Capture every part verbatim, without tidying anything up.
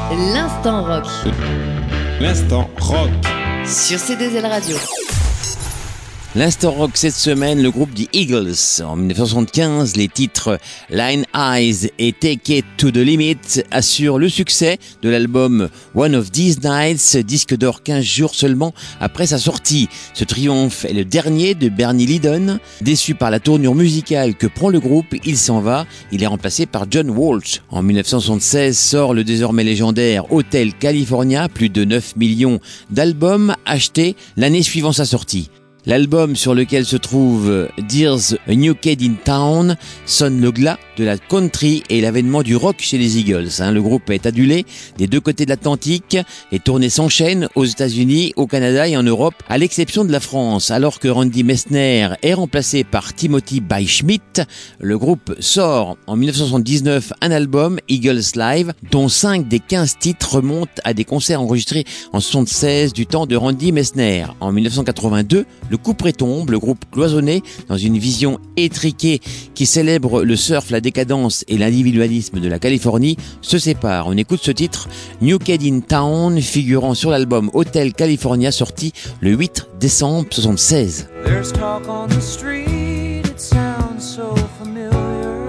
L'instant rock. L'instant rock. Sur C deux L Radio. L'instant rock cette semaine, le groupe The Eagles. En dix-neuf cent soixante-quinze, les titres Line Eyes et Take It to the Limit assurent le succès de l'album One of These Nights, disque d'or quinze jours seulement après sa sortie. Ce triomphe est le dernier de Bernie Leadon. Déçu par la tournure musicale que prend le groupe, il s'en va. Il est remplacé par John Walsh. En dix-neuf cent soixante-seize sort le désormais légendaire Hotel California, plus de neuf millions d'albums achetés l'année suivant sa sortie. L'album sur lequel se trouve There's a New Kid in Town sonne le glas de la country et l'avènement du rock chez les Eagles. Le groupe est adulé des deux côtés de l'Atlantique. Les tournées s'enchaînent aux États-Unis, au Canada et en Europe, à l'exception de la France. Alors que Randy Messner est remplacé par Timothy By-Schmidt, le groupe sort en dix-neuf cent soixante-dix-neuf un album, Eagles Live, dont cinq des quinze titres remontent à des concerts enregistrés en soixante-seize du temps de Randy Messner. En dix-neuf cent quatre-vingt-deux, le couperet tombe, le groupe cloisonné dans une vision étriquée qui célèbre le surf, la décadence et l'individualisme de la Californie se sépare. On écoute ce titre New Kid in Town figurant sur l'album Hotel California sorti le huit décembre soixante-seize. There's talk on the street, it sounds so familiar.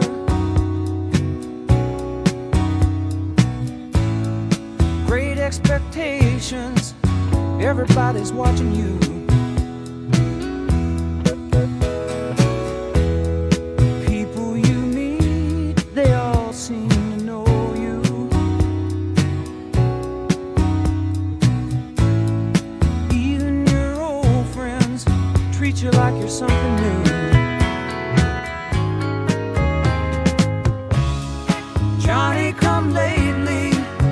Great expectations, everybody's watching you. Treat you like you're something new. Johnny come lately,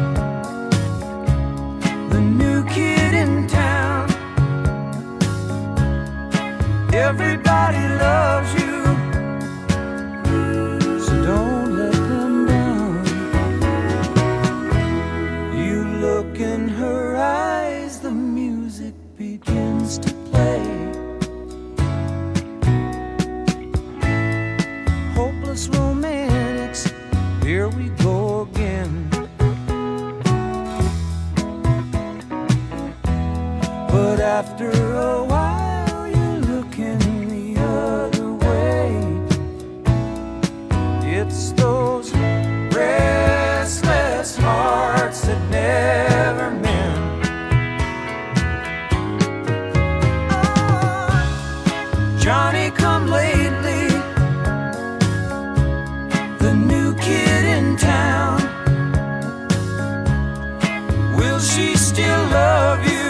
the new kid in town. Everybody loves you, so don't let them down. You look in her eyes, the music begins to play. Romantics, here we go again. But after a while you're looking the other way. It's those restless hearts that never mend. Oh, Johnny come lately, the new kid in town. Will she still love you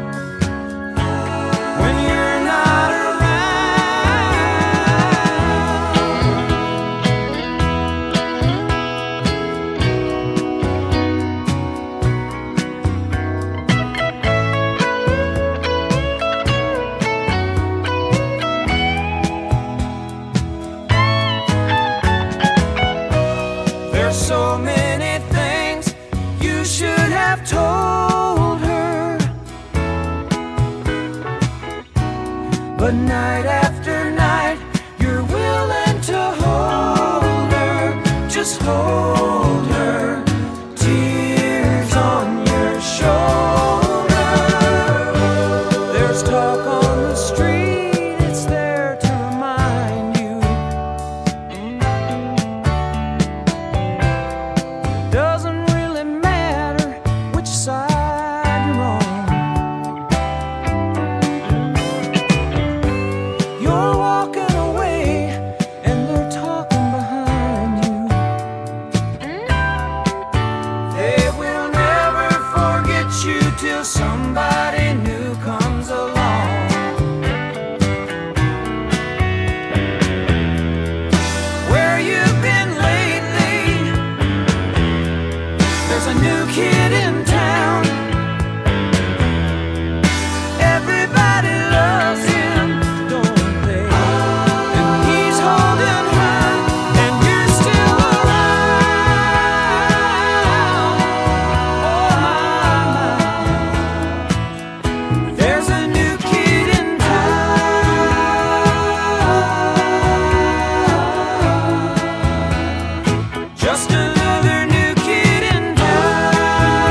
when you're not so many things you should have told her, but night after night you're willing to hold her, just hold her, tears on your shoulder. There's talk on the street, it's there to remind you. Doesn't really matter which side you're on. You're walking away and they're talking behind you. They will never forget you till somebody new comes along. Where you've been lately, there's a new kid in town. Everybody loves him, don't they? And he's holding her, and you're still around. Oh my, my. There's a new kid in town. Just another new kid in town.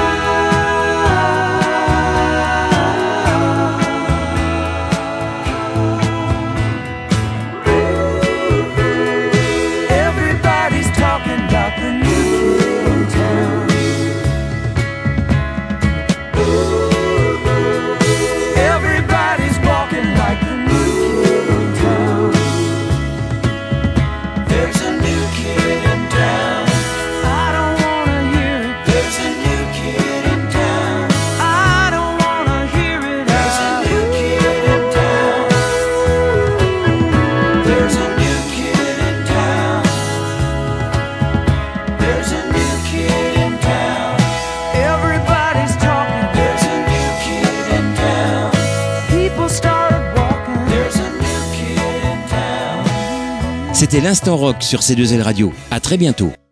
C'était l'Instant Rock sur C deux L Radio. À très bientôt.